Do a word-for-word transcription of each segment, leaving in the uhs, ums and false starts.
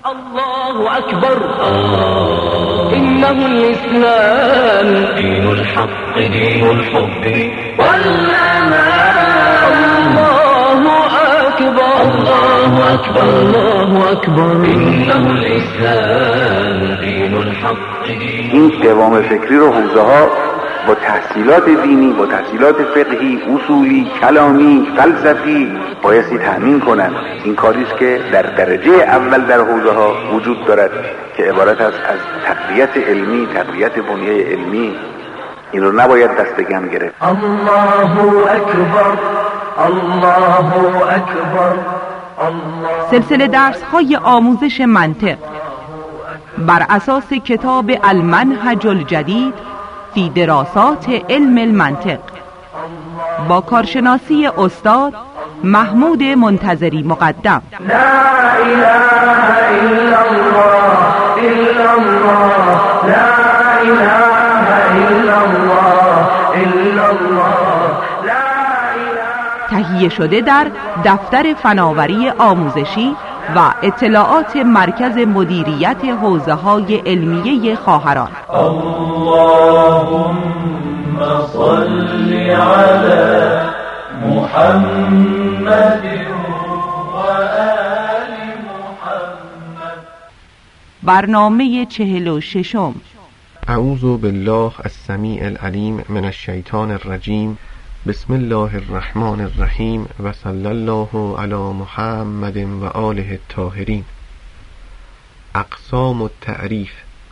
الله أكبر إنه الإسلام دين الحق دين الحب والأمان الله أكبر الله أكبر الله أكبر إنه الإسلام دين الحق دين. این دوام فکری رو حوزه ها با تحصیلات دینی، با تحصیلات فقهی، اصولی، کلامی، فلسفی بایستی تأمین کنند. این کاریست که در درجه اول در حوزه ها وجود دارد که عبارت است از تقویت علمی، تقویت بنیه علمی. این رو نباید دست کم گرفت. الله اکبر الله اکبر. سلسله درس‌های آموزش منطق بر اساس کتاب المنهج الجدید فی دراسات علم المنطق با کارشناسی استاد محمود منتظری مقدم. لا اله الا الله الا الله لا اله الا الله الا الله لا اله. تهیه شده در دفتر فناوری آموزشی و اطلاعات مرکز مدیریت حوزه‌های علمیه خواهران. اللهم صل علی محمد و آل محمد. برنامه چهل و ششم. اعوذ بالله السمیع العلیم من الشیطان الرجیم. بسم الله الرحمن الرحیم و صلی الله علی محمد و آله الطاهرین. اقسام التعریف.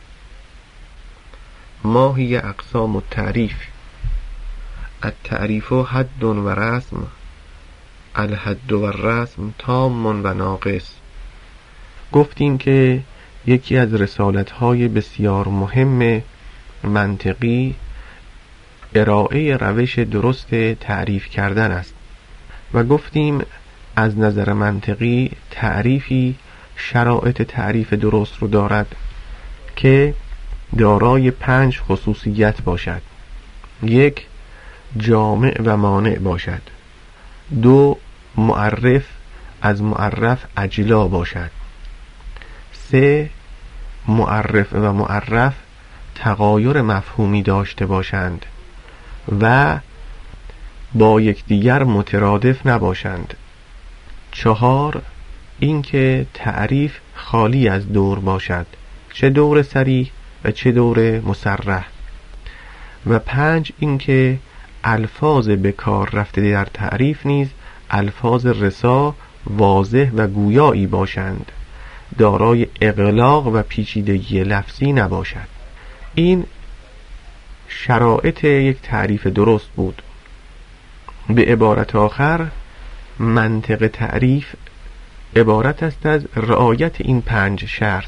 ما هی اقسام التعریف؟ التعریف حد و رسم، الحد و الرسم تام و ناقص. گفتیم که یکی از رسالت‌های بسیار مهم منطقی ارائه روش درست تعریف کردن است و گفتیم از نظر منطقی تعریفی شرایط تعریف درست رو دارد که دارای پنج خصوصیت باشد. یک، جامع و مانع باشد. دو، معرف از معرف اجلا باشد. سه، معرف و معرف تغایر مفهومی داشته باشند و با یکدیگر مترادف نباشند. چهار، اینکه تعریف خالی از دور باشد، چه دور صریح و چه دور مصرح. و پنج، اینکه الفاظ به کار رفته در تعریف نیز الفاظ رسا، واضح و گویایی باشند، دارای اغلاق و پیچیدگی لفظی نباشد. این شرایط یک تعریف درست بود. به عبارت آخر منطق تعریف عبارت است از رعایت این پنج شرط.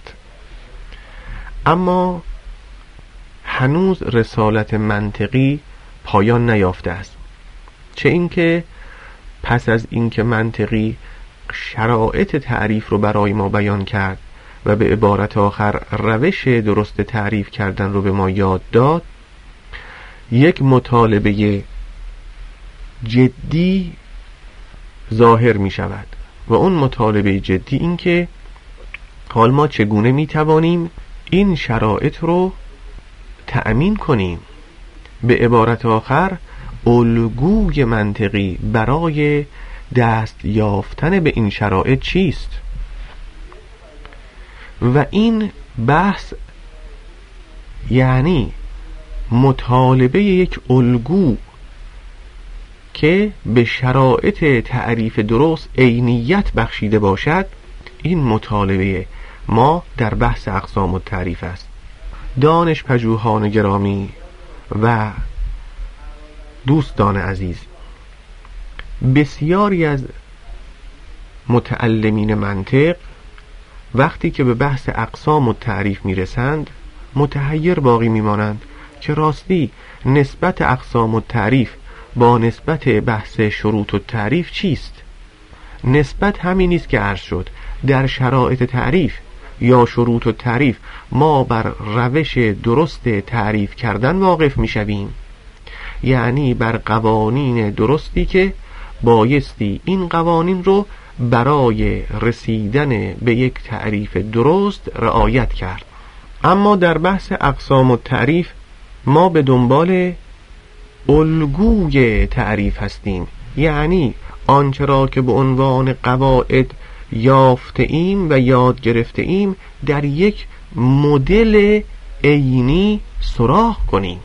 اما هنوز رسالت منطقی پایان نیافته است، چه اینکه پس از اینکه منطقی شرایط تعریف رو برای ما بیان کرد و به عبارت آخر روش درست تعریف کردن رو به ما یاد داد، یک مطالبه جدی ظاهر می شود و اون مطالبه جدی این که حال ما چگونه می توانیم این شرایط رو تأمین کنیم. به عبارت آخر الگوی منطقی برای دست یافتن به این شرایط چیست؟ و این بحث یعنی مطالبه یک الگو که به شرایط تعریف درست عینیت بخشیده باشد. این مطالبه ما در بحث اقسام التعریف است. دانش پژوهان گرامی و دوستان عزیز، بسیاری از متعلمین منطق وقتی که به بحث اقسام التعریف میرسند متحیر باقی میمانند که راستی نسبت اقسام التعریف با نسبت بحث شروط التعریف چیست؟ نسبت همین نیست که عرض شد در شرایط تعریف یا شروط التعریف ما بر روش درست تعریف کردن واقف میشویم، یعنی بر قوانین درستی که بایستی این قوانین رو برای رسیدن به یک تعریف درست رعایت کرد. اما در بحث اقسام التعریف ما به دنبال الگوی تعریف هستیم، یعنی آنچه را که به عنوان قواعد یافته ایم و یاد گرفته ایم در یک مدل عینی سراغ کنیم،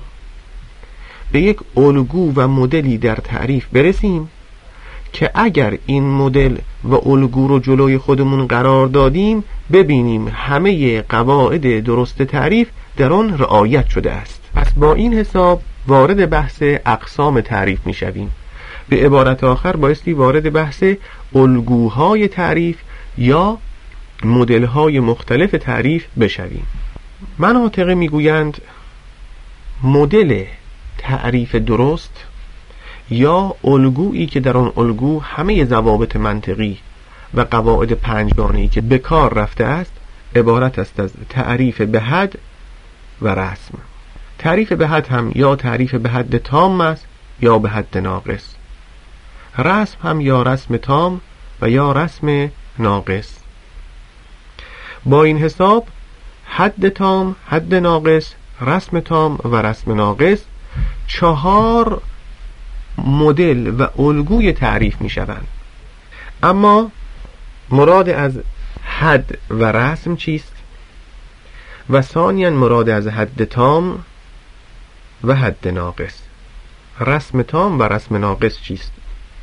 به یک الگو و مدلی در تعریف برسیم که اگر این مدل و الگو رو جلوی خودمون قرار دادیم ببینیم همه قواعد درست تعریف در آن رعایت شده است. پس با این حساب وارد بحث اقسام تعریف می شویم. به عبارت آخر بایستی وارد بحث الگوهای تعریف یا مدل‌های مختلف تعریف بشویم. مناطق میگویند مدل تعریف درست یا الگویی که در آن الگو همه ضوابط منطقی و قواعد پنجگانه‌ای که به کار رفته است عبارت است از تعریف به حد و رسم. تعریف به حد هم یا تعریف به حد تام است یا به حد ناقص. رسم هم یا رسم تام و یا رسم ناقص. با این حساب حد تام، حد ناقص، رسم تام و رسم ناقص چهار مدل و الگوی تعریف می شوند. اما مراد از حد و رسم چیست؟ و ثانیاً مراد از حد تام و حد ناقص. رسم تام و رسم ناقص چیست؟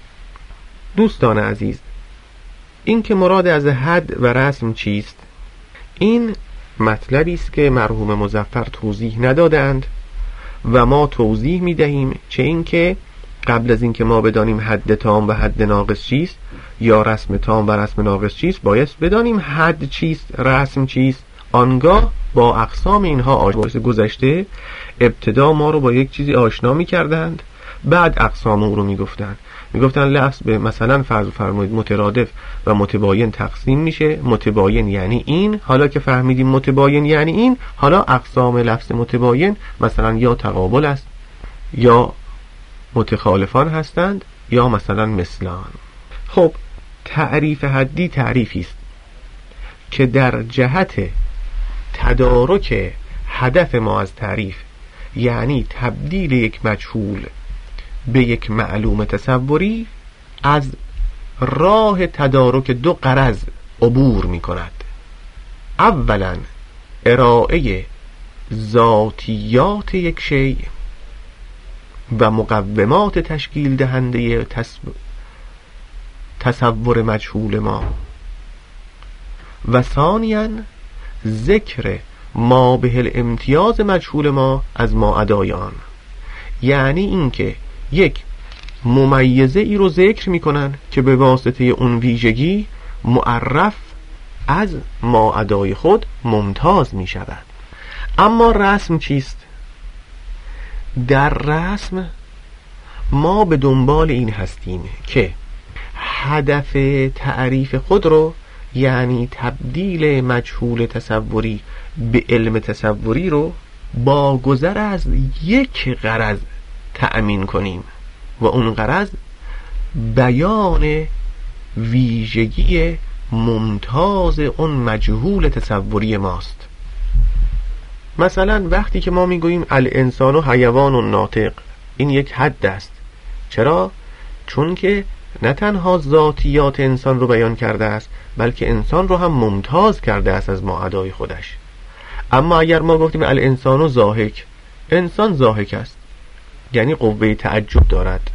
دوستان عزیز، این که مراد از حد و رسم چیست، این مطلبی است که مرحوم مظفر توضیح ندادند و ما توضیح می دهیم، چه این که قبل از این که ما بدانیم حد تام و حد ناقص چیست یا رسم تام و رسم ناقص چیست باید بدانیم حد چیست، رسم چیست. آنگاه با اقسام اینها آشنا. گذشته ابتدا ما رو با یک چیزی آشنا می کردند، بعد اقسام او رو می گفتند. می گفتن لفظ به مثلا فرض فرمایید مترادف و متباین تقسیم میشه. متباین یعنی این، حالا که فهمیدیم متباین یعنی این، حالا اقسام لفظ متباین مثلا یا تقابل است یا متخالفان هستند یا مثلا مثلان. خب تعریف حدی تعریفی است که در جهت تدارک هدف ما از تعریف، یعنی تبدیل یک مجهول به یک معلوم تصوری، از راه تدارک دو غرض عبور می کند. اولا ارائه ذاتیات یک شیء و مقومات تشکیل دهنده تصور مجهول ما، و ثانیاً ذکر ما به الامتیاز مجهول ما از ما ادای آن، یعنی اینکه یک ممیزه ای رو ذکر میکنن که به واسطه اون ویژگی معرف از ما ادای خود ممتاز می شود. اما رسم چیست؟ در رسم ما به دنبال این هستیم که هدف تعریف خود رو، یعنی تبدیل مجهول تصوری به علم تصوری رو، با گذر از یک غرض تأمین کنیم و اون غرض بیان ویژگی ممتاز اون مجهول تصوری ماست. مثلا وقتی که ما میگوییم الانسان و حیوان و ناطق، این یک حد است. چرا؟ چون که نه تنها ذاتیات انسان رو بیان کرده است، بلکه انسان رو هم ممتاز کرده است از ما ادای خودش. اما اگر ما گفتیم الانسان و ضاحک، انسان ضاحک است، یعنی قوه تعجب دارد.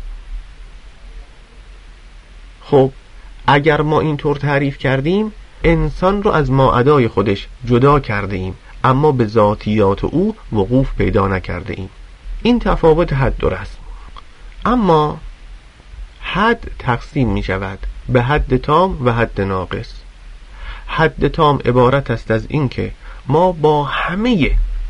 خب اگر ما اینطور تعریف کردیم، انسان رو از ما ادای خودش جدا کرده ایم، اما به ذاتیات او وقوف پیدا نکرده ایم. این تفاوت حد و رسم. اما حد تقسیم می شود به حد تام و حد ناقص. حد تام عبارت است از این که ما با همه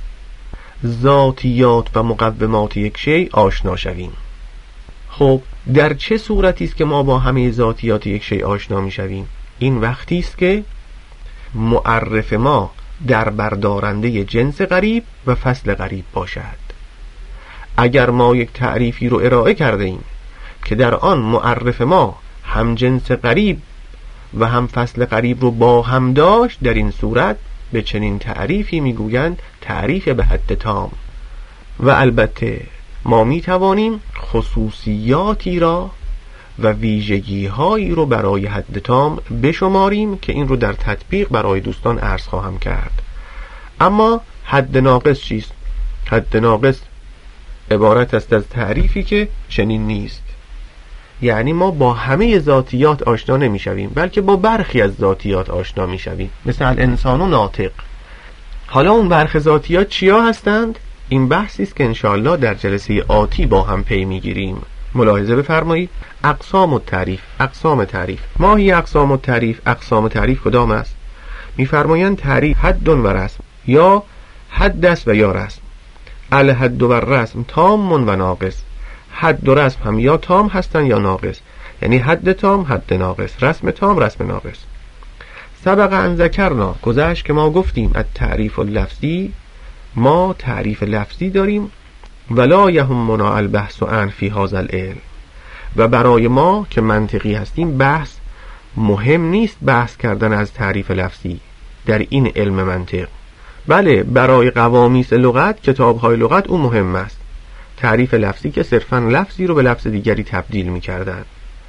ذاتیات و مقومات یک شیء آشنا شویم. خب در چه صورتی است که ما با همه ذاتیات یک شیء آشنا می شویم؟ این وقتی است که معرف ما در بردارنده جنس غریب و فصل غریب باشد. اگر ما یک تعریفی رو ارائه کرده ایم که در آن معرف ما هم جنس غریب و هم فصل قریب رو با هم داشت، در این صورت به چنین تعریفی میگویند تعریف به حد تام. و البته ما میتوانیم خصوصیاتی را و ویژگی هایی رو برای حد تام بشماریم که این رو در تطبیق برای دوستان عرض خواهم کرد. اما حد ناقص چیست؟ حد ناقص عبارت است از تعریفی که چنین نیست، یعنی ما با همه ذاتیات آشنا نمی شویم، بلکه با برخی از ذاتیات آشنا می شویم، مثل انسان و ناطق. حالا اون برخی ذاتیات چیا هستند؟ این بحثی است که انشاءالله در جلسه آتی با هم پی می گیریم. ملاحظه بفرمایید. اقسام التعریف، اقسام تعریف. ما هی اقسام التعریف، اقسام تعریف کدام است؟ میفرمایند تعریف حد و رسم، یا حد است و یا رسم. الحد و رسم تام و ناقص. حد و رسم هم یا تام هستن یا ناقص، یعنی حد تام حد ناقص، رسم تام رسم ناقص. سبق ان ذکرنا، گذشت که ما گفتیم التعریف اللفظی، ما تعریف لفظی داریم، ولا یهمنا البحث عن فی هذا العلم، و برای ما که منطقی هستیم بحث مهم نیست، بحث کردن از تعریف لفظی در این علم منطق. بله برای قوامیس لغت، کتاب‌های لغت اون مهم است، تعریف لفظی که صرفاً لفظی رو به لفظ دیگری تبدیل می‌کردند.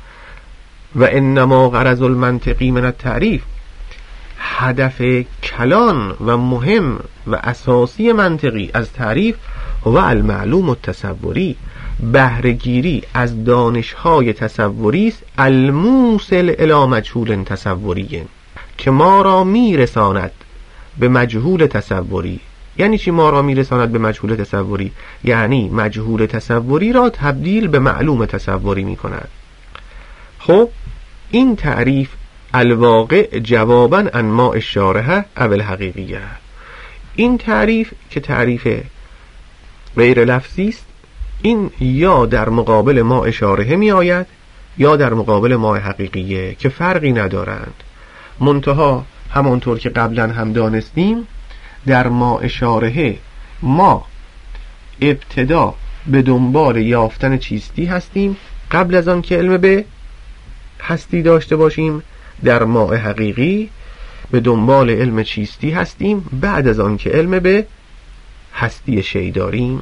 و انما غرض المنطقی من التعریف، هدف کلان و مهم و اساسی منطقی از تعریف و المعلوم التصوری، بهره‌گیری از دانش‌های تصوری است، الموصل الی مجهول تصوری، که ما را میرساند به مجهول تصوری. یعنی چی ما را میرساند به مجهول تصوری؟ یعنی مجهول تصوری را تبدیل به معلوم تصوری میکند. خب این تعریف الواقع جوابا عن ما اشاره اول حقیقیه، این تعریف که تعریف غیر لفظی است، این یا در مقابل ما اشاره می آید یا در مقابل ما حقیقیه که فرقی ندارند. منتها همانطور که قبلا هم دانستیم در ما اشاره ما ابتدا به دنبال یافتن چیستی هستیم قبل از آن که علم به هستی داشته باشیم، در ما حقیقی به دنبال علم چیستی هستیم بعد از آن که علم به هستی شی داریم.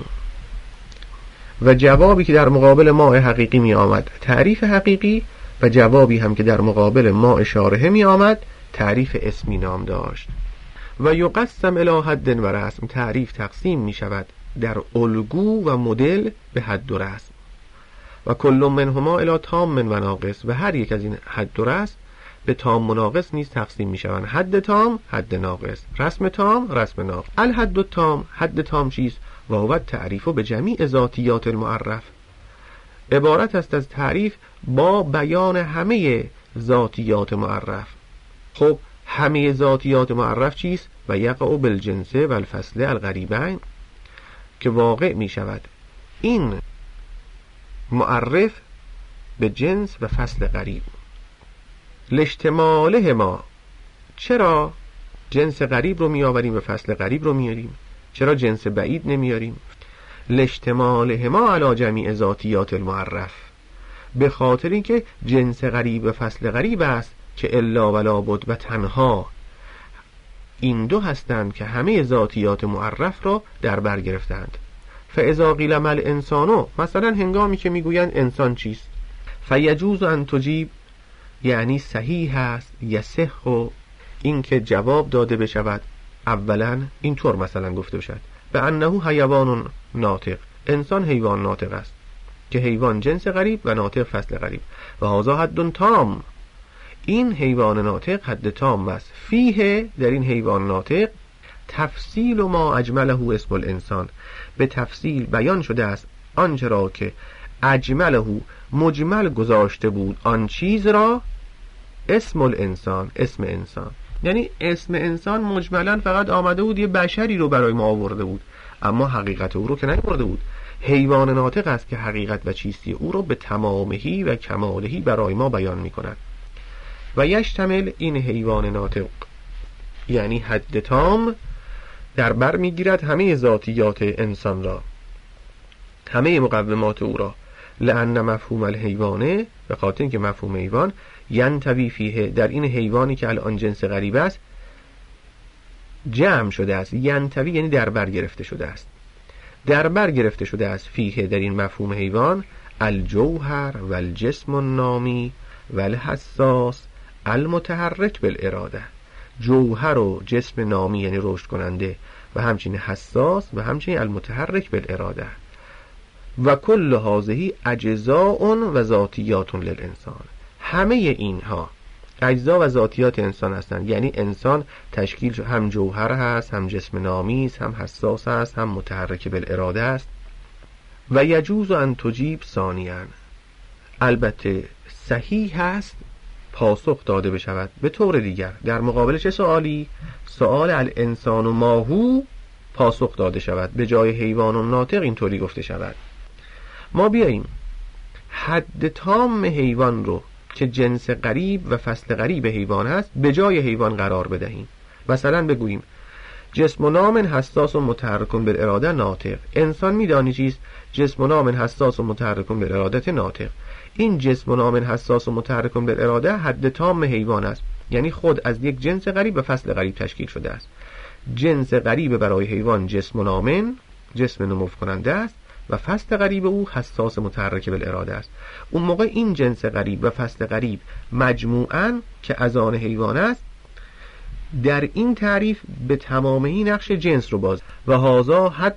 و جوابی که در مقابل ما حقیقی می آمد تعریف حقیقی، و جوابی هم که در مقابل ما اشاره می آمد تعریف اسمی نام داشت. و یقسم الی حد و رسم، تعریف تقسیم می شود در الگو و مدل به حد و رسم، و کل منهما الی تام و ناقص، و هر یک از این حد و رسم به تام و ناقص نیز تقسیم می شوند. حد تام حد ناقص، رسم تام رسم ناقص. الحد التام، حد تام چیست؟ و هو تعریف به جمیع ذاتیات المعرف، عبارت است از تعریف با بیان همه ذاتیات معرف. خب همه ذاتیات معرف چیست؟ و یقع بالجنس و الفصل الغریبین، که واقع می شود این معرف به جنس و فصل غریب. لاشتماله ما، چرا جنس غریب رو می آوریم و فصل غریب رو میاریم؟ چرا جنس بعید نمیاریم؟ لاشتماله ما علی جمیع ذاتیات المعرف، به خاطر اینکه جنس غریب و فصل غریب است که الا ولا بد و تنها این دو هستند که همه ذاتیات معرف را در بر گرفتند. فاذا قیل ما الانسانو، مثلا هنگامی که میگویند انسان چیست، فیجوز ان تجیب، یعنی صحیح است یصح، و این که جواب داده بشود اولا اینطور مثلا گفته بشد به انه حیوان ناطق، انسان حیوان ناطق است، که حیوان جنس غریب و ناطق فصل غریب، و هذا حد تام، این حیوان ناطق حد تام است. فیه، در این حیوان ناطق، تفصیل ما اجمله اسم الانسان، به تفصیل بیان شده است آنچه را که اجمله مجمل گذاشته بود آن چیز را اسم الانسان، اسم انسان. یعنی اسم انسان مجملا فقط آمده بود یه بشری رو برای ما آورده بود، اما حقیقت او رو که نیاورده بود. حیوان ناطق است که حقیقت و چیستی او رو به تمامهی و کمالهی برای ما بیان می کند. و یشتمل، این حیوان ناطق یعنی حد تام در بر می گیرد همه ذاتیات انسان را، همه مقومات او را، لأن مفهوم الحیوانه، به خاطر اینکه مفهوم حیوان ینطوی فیه، در این حیوانی که الان جنس غریب است جمع شده است. ینطوی یعنی در بر گرفته شده است، در بر گرفته شده است فیه در این مفهوم حیوان الجوهر و الجسم النامی و الحساس المتحرک بالاراده، جوهر و جسم نامی یعنی رشد کننده و همچنین حساس و همچنین المتحرک بالاراده و کل هذه اجزاء و ذاتیات للانسان. همه اینها اجزا و ذاتیات انسان هستند، یعنی انسان تشکیل هم جوهر هست، هم جسم نامی است، هم حساس است، هم متحرک بالاراده است. و یجوز ان تجیب ثانیاً، البته صحیح هست پاسخ داده بشود به طور دیگر در مقابل چه سوالی؟ سوال الانسان و ماهو پاسخ داده شود، به جای حیوان و ناطق اینطوری گفته شود. ما بیاییم حد تام حیوان رو که جنس غریب و فصل غریب حیوان هست به جای حیوان قرار بدهیم. مثلا بگوییم جسم و نام حساس و متحرک بالاراده ناطق. انسان میدانی چیست؟ جسم و نام حساس و متحرک بالاراده ناطق. این جسم و نام حساس و متحرک بالاراده حد تام حیوان است، یعنی خود از یک جنس غریب و فصل غریب تشکیل شده است. جنس غریب برای حیوان جسم و نام، جسم نمو کننده است و فصل غریب او حساس متحرک بالاراده است. اون موقع این جنس غریب و فصل غریب مجموعاً که از آن حیوان است در این تعریف به تمامی نقش جنس رو باز و هازا حد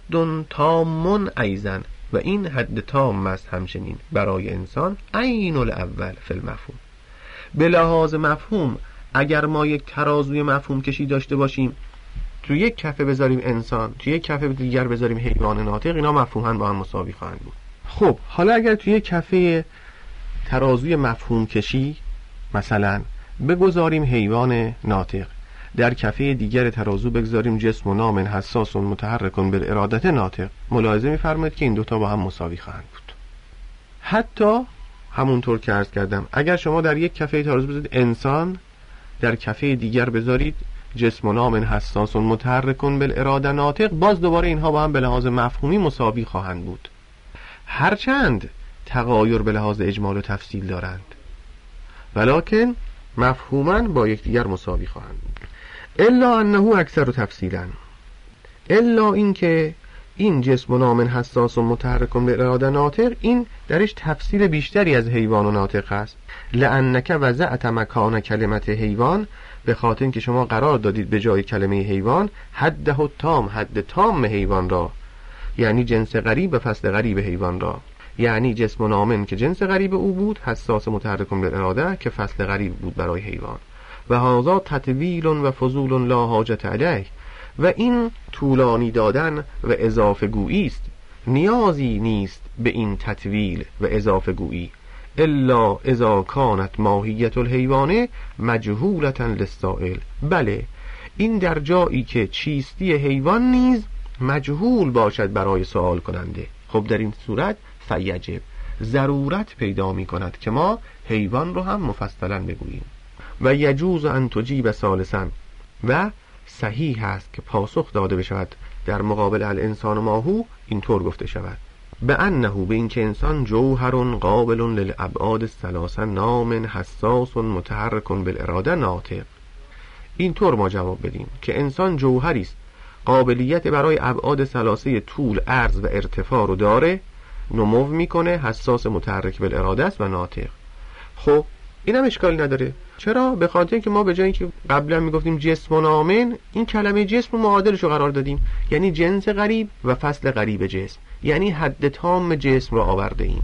تام ایزن، و این حد تام است همچنین برای انسان عین الاول فی المفهوم. به لحاظ مفهوم اگر ما یک ترازوی مفهوم کشی داشته باشیم، تو یک کفه بذاریم انسان، تو یک کفه دیگر بذاریم حیوان ناطق، اینا مفهوماً با هم مساوی خواهند بود. خب حالا اگر تو یک کفه ترازوی مفهوم کشی مثلا بگذاریم حیوان ناطق، در کفه دیگر ترازو بگذاریم جسم و نام حساس و متحرک بالاراده ناطق، ملاحظه می‌فرمایید که این دوتا با هم مساوی خواهند بود. حتی همونطور که عرض کردم اگر شما در یک کفه ترازو بذارید انسان، در کفه دیگر بذارید جسم و نام حساس و متحرک بالاراده ناطق، باز دوباره اینها با هم به لحاظ مفهومی مساوی خواهند بود، هرچند تغایر به لحاظ اجمال و تفصیل دارند، ولکن مفهوماً با یکدیگر مساوی خواهند بود. الا انه اکثر تفصیلا، الا اینکه این جسم و نام حساس و متحرک بالاراده ناطق این درش تفصیل بیشتری از حیوان و ناطق است. لانک وضعت مکان کلمت حیوان، به خاطر اینکه شما قرار دادید به جای کلمه حیوان حده تام، حد تام حیوان را، یعنی جنس غریب و فصل غریب حیوان را، یعنی جسم و نامن که جنس غریب او بود، حساس متحرک بالاراده که فصل غریب بود برای حیوان. و هذا تطویل و فضول لا حاجت علیه، و این طولانی دادن و اضافه گویی است، نیازی نیست به این تطویل و اضافه گویی، الا اذا کانت ماهیت الحیوانه مجهولتا للسائل. بله این در جایی که چیستی حیوان نیز مجهول باشد برای سوال کننده. خب در این صورت فیجب، ضرورت پیدا می کند که ما حیوان رو هم مفصلا بگوییم. و یجوز ان تجیب ثالثا، و صحیح است که پاسخ داده بشود در مقابل الانسان و ماهو اینطور گفته شود به انه، به این که انسان جوهر قابل للابعاد الثلاثه نام حساس متحرک بالاراده ناطق. اینطور ما جواب بدیم که انسان جوهری است قابلیت برای ابعاد ثلاثه طول، عرض و ارتفاع رو داره، نمو میکنه، حساس متحرک بالاراده است و ناطق. خب این هم اشکالی نداره. چرا؟ به خاطر اینکه ما به جایی که قبلا میگفتیم جسم و نامن، این کلمه جسم رو معادلش رو قرار دادیم، یعنی جنس غریب و فصل غریب جسم، یعنی حد تام جسم رو آورده ایم.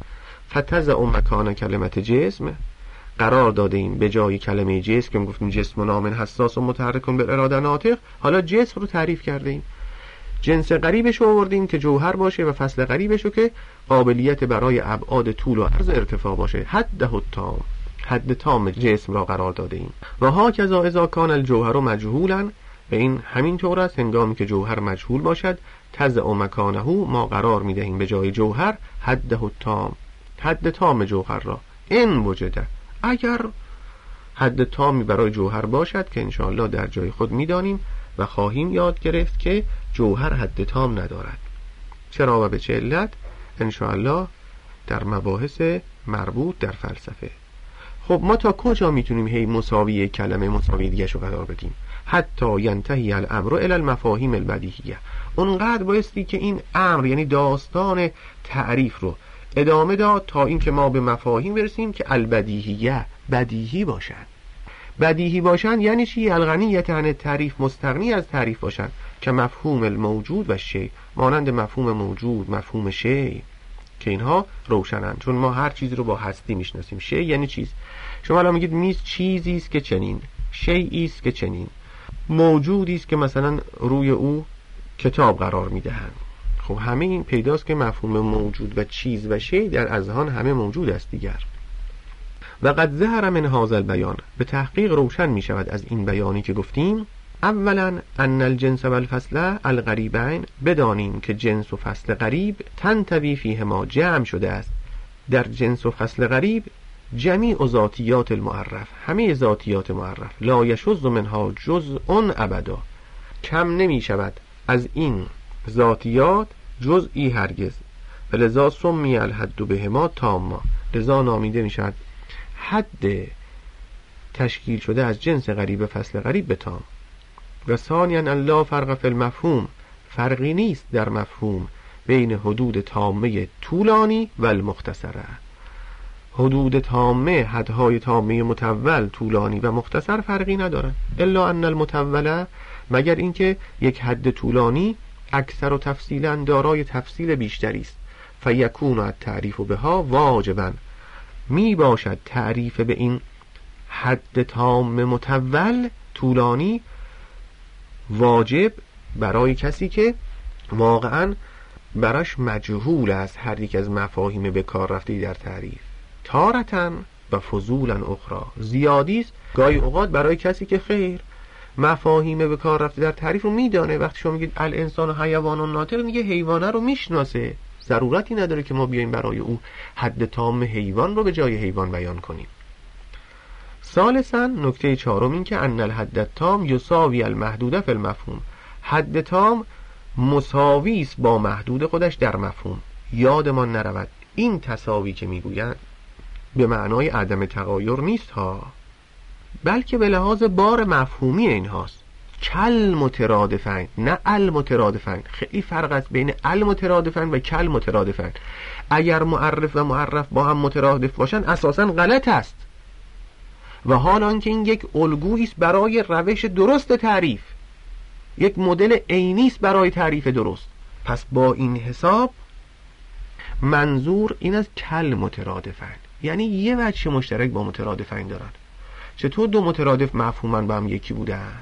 فتضع مکان کلمت جسم، قرار داده ایم به جای کلمه جسم که میگفتیم جسم و نامن حساس و متحرک بالاراده ناطق، حالا جسم رو تعریف کرده ایم، جنس غریبش رو آوردیم که جوهر باشه و فصل غریبش رو که قابلیت برای ابعاد طول و عرض ارتفاع باشه، حده تام، حد تام جسم را قرار داده ایم. و ها کذا اذا کان الجوهر مجهولا، و این همین طور است هنگامی که جوهر مجهول باشد، تضع مکانه، ما قرار میدهیم به جای جوهر حده تام، حد تام جوهر را. این وجده، اگر حد تامی برای جوهر باشد که انشاءالله در جای خود میدانیم و خواهیم یاد گرفت که جوهر حد تام ندارد. چرا و به چه علت انشاءالله در مباحث مربوط در فلسفه. خب ما تا کجا میتونیم هی مساوی کلمه مساوی دیگه شو قرار بدیم؟ حتی ینتهی الامر الی المفاهیم البدیهیه. اونقدر بایستی که این امر یعنی داستان تعریف رو ادامه داد تا اینکه ما به مفاهیم برسیم که البدیهیه، بدیهی باشن. بدیهی باشن یعنی چی؟ الغنیت عن تعریف، مستغنی از تعریف باشن، که مفهوم الموجود و شی، مانند مفهوم موجود، مفهوم شی، که اینها روشنن، چون ما هر چیزی رو با هستی میشناسیم. شی یعنی چیز. شما الان میگید میز چیزی است که چنین، شیئی است که چنین، موجودی است که مثلا روی او کتاب قرار میدهند. خب همه این پیداست که مفهوم موجود و چیز و شی در اذهان همه موجود است دیگر. و قد ظهر من هذا البیان، به تحقیق روشن می شود از این بیانی که گفتیم. اولا ان الجنس و الفصل الغریبین، بدانیم که جنس و فصل غریب تنتوی فیهما، جمع شده است در جنس و فصل غریب جمیع ذاتیات المعرف، همه ذاتیات معرف، لا یشذ منها جزء ابدا، کم نمی شود از این ذاتیات جزئی هرگز. فلذا سمی الحد بهما تاما، لذا نامیده می شود حد تشکیل شده از جنس غریب و فصل غریب به تام. و ثانیاً لا فرق فی المفهوم، فرقی نیست در مفهوم بین حدود تامه طولانی و المختصره. حدود تامه، حدهای تامه مطول، طولانی و مختصر فرقی ندارن. الا ان المطوله، مگر اینکه یک حد طولانی اکثر و تفصیلا دارای تفصیل بیشتری است. فیکون التعریف بها واجبا، می باشد تعریف به این حد تام مطول طولانی واجب برای کسی که واقعا براش مجهول است هر یک از مفاهیم به کار رفته در تعریف. تارتن و فضولا اخرى، زیادی است گاهی اوقات برای کسی که خیر مفاهیم به کار رفته در تعریف رو میدانه. وقتی شما میگید الانسان و حیوان و ناطق، میگه حیوانه رو میشناسه، ضرورتی نداره که ما بیایم برای او حد تام حیوان رو به جای حیوان بیان کنیم. ثالثاً نکته چهارم این که ان الحد التام یساوی المحدود فی المفهوم، حد تام مساوی است با محدود خودش در مفهوم. یادمان نرود این تساوی که میگویند به معنای عدم تغایر نیست ها، بلکه به لحاظ بار مفهومی اینهاست. کل مترادفن، نه المترادفن. خیلی فرق است بین المترادفن و کل مترادفن. اگر معرف و معرف با هم مترادف باشن اساساً غلط است، و حال آنکه این یک الگویی است برای روش درست تعریف، یک مدل عینی است برای تعریف درست. پس با این حساب منظور این از کل مترادفن، یعنی یه وجه مشترک با مترادفین دارن. چطور دو مترادف مفهوماً با هم یکی بودن؟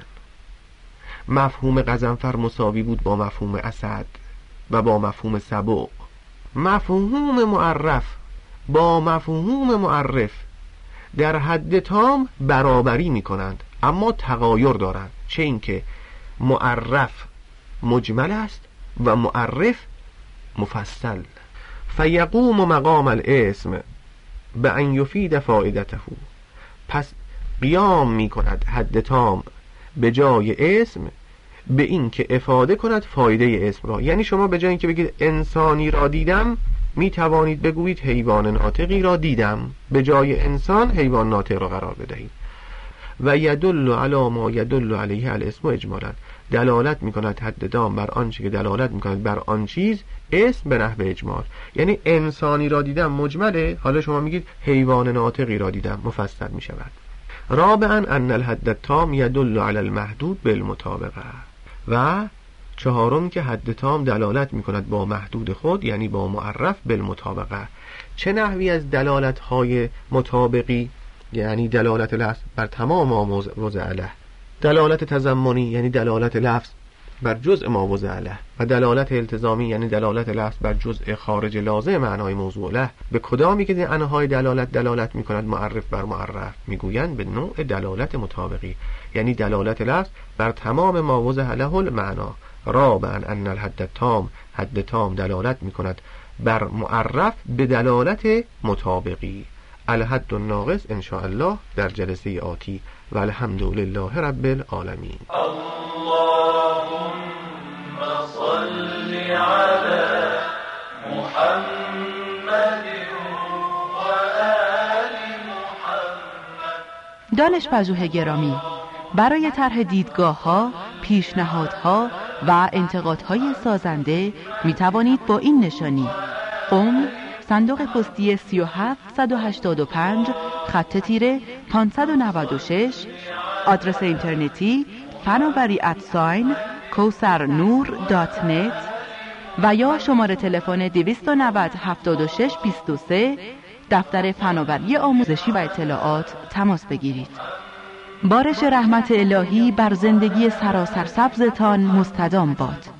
مفهوم غضنفر مساوی بود با مفهوم اسد و با مفهوم سبع. مفهوم معرف با مفهوم معرف در حد تام برابری می کنند، اما تغایر دارند. چه اینکه معرف مجمل است و معرف مفصل. فیقوم مقام الاسم به ان یفید فائدته، پس قیام می کند حد تام به جای اسم به این که افاده کند فایده اسم را. یعنی شما به جای اینکه بگید انسانی را دیدم، می توانید بگویید حیوان ناطقی را دیدم، به جای انسان حیوان ناطق را قرار بدهید. و یدل علی ما یدل علیه الاسم اجمالا، دلالت می کند حد تام بر آنچه که دلالت می کند بر آن چیز اسم به نحو اجمال. یعنی انسانی را دیدم مجمله، حالا شما میگید حیوان ناطقی را دیدم مفصل می شود. رابعا ان الحد التام یدل علی المحدود بالمطابقه، و چهارم که حد تام دلالت می کند با محدود خود، یعنی با معرف بالمطابقه. چه نحوی از دلالت های مطابقی؟ یعنی دلالت لفظ بر تمام ما وضع له، دلالت تضمنی یعنی دلالت لفظ بر جزء ما وضع له، و دلالت التزامی یعنی دلالت لفظ بر جزء خارج لازم معنای موضوع له. به کدامی که انهای دلالت دلالت می کند معرف بر معرف؟ میگویند به نوع دلالت مطابقی، یعنی دلالت لفظ بر تمام ما وضع له المعنا. رابعا ان الحد التام، حد تام دلالت می کند بر معرف به دلالت مطابقی. الحد الناقص ان شاء الله در جلسه آتی. و الحمد لله رب العالمین. اللهم صل على محمد دانش پژوه گرامی، برای طرح دیدگاه‌ها، پیشنهادها و انتقادهای سازنده می توانید با این نشانی: قم، صندوق پستی سی و هفت صد و هشتاد و پنج، خط تیره پانصد و نود و شش، آدرس اینترنتی فناوری ادساین کوثرنور دات نت و یا شماره تلفن دویست و نود هفتاد و شش بیست و سه، دفتر فناوری آموزشی و اطلاعات تماس بگیرید. بارش رحمت الهی بر زندگی سراسر سبزتان مستدام باد.